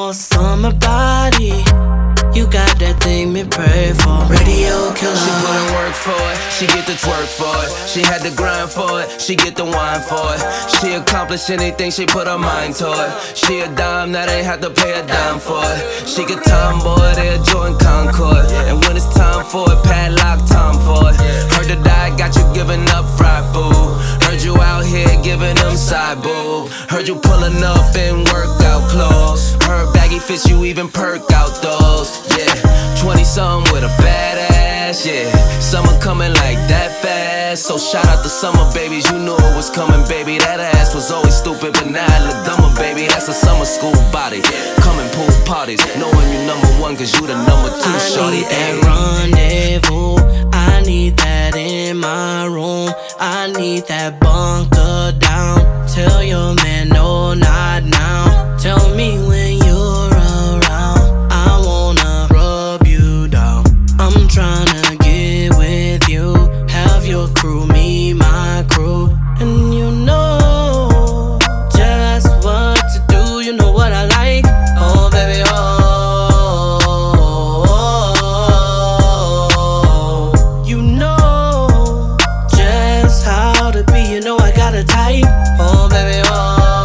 Oh, summer body, you got that thing me pray for. Radio killer. She put in work for it, she get the twerk for it. She had to grind for it, she get the wine for it. She accomplish anything, she put her mind to it. She a dime, now they have to pay a dime for it. She get tomboy, they a Jordan Concord. And when it's time for it, padlock Tom for it. Heard the diet got you giving up fried food. Heard you out here giving them side boob. Heard you pulling up in workout clothes. Heard baggy fits, you even perk out those. Yeah, 20-something with a bad ass, yeah. Summer coming like that fast. So shout out to summer babies, you knew it was coming, baby. That ass was always stupid, but now it look dumber, baby. That's a summer school body. Coming pool parties, knowing you #1 cause you the #2, shorty. I need that rendezvous, I need that in my room. I need that bunker down. Tell your man no, not now. Tell me when you're around, I wanna rub you down. I'm tryna get with you, have your crew, me, my crew. And you know just what to do, you know what I like. Oh baby, oh, you know just how to be, you know I got a type. Oh baby, oh,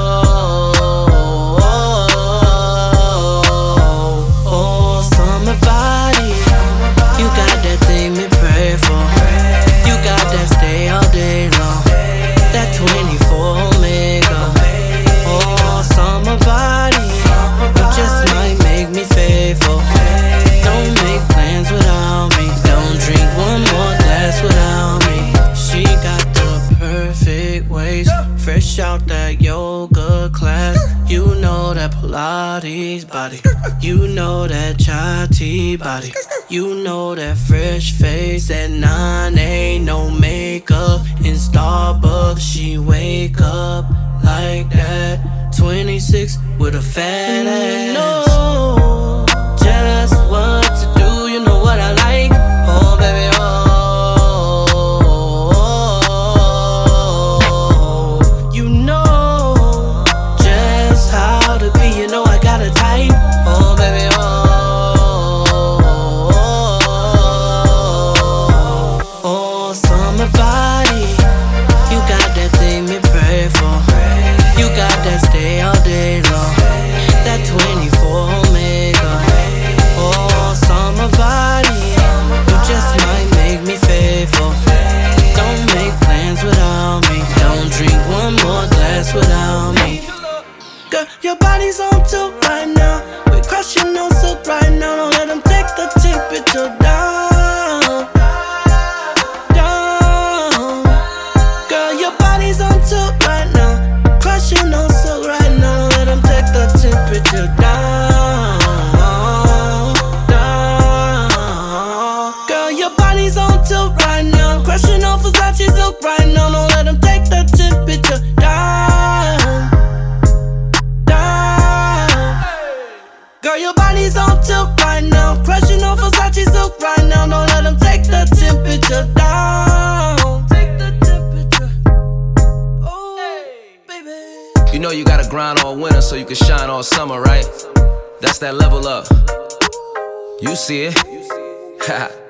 oh, summer body, you got that thing me pray for. You got that stay all day long, that 24 Omega. Oh, summer body, you just might make me faithful. Don't make plans without me, don't drink one more glass without me. She got the perfect waist, fresh out that yoga class. You know that Pilates body, you know that chai body, you know that fresh face. At 9 ain't no makeup in Starbucks, she wake up like that. 26 with a fat ass. You know just what to do, you know what I like. Oh baby, oh, you know just how to be, you know I got a type. Oh baby, oh, oh, summer body, you got that thing me pray for. You got that stay all day long, that 24 Omega. Oh, summer body, you just might make me faithful. Don't make plans without me, don't drink one more glass without me. Girl, your body's on tilt right now, we crushing on silk right now. Don't let them take the temperature down, down. Girl, your body's on tilt right now, crushing on silk right now. Don't let them take the temperature down, down. Girl, your body's on tilt right now, crushing on Versace silk right now. Don't let them take the temperature down, down. Girl, your body's on tilt right now, crushing on Versace silk right now. Don't let them take the temperature down. Take the temperature. Oh, baby. You know you gotta grind all winter so you can shine all summer, right? That's that level up. You see it.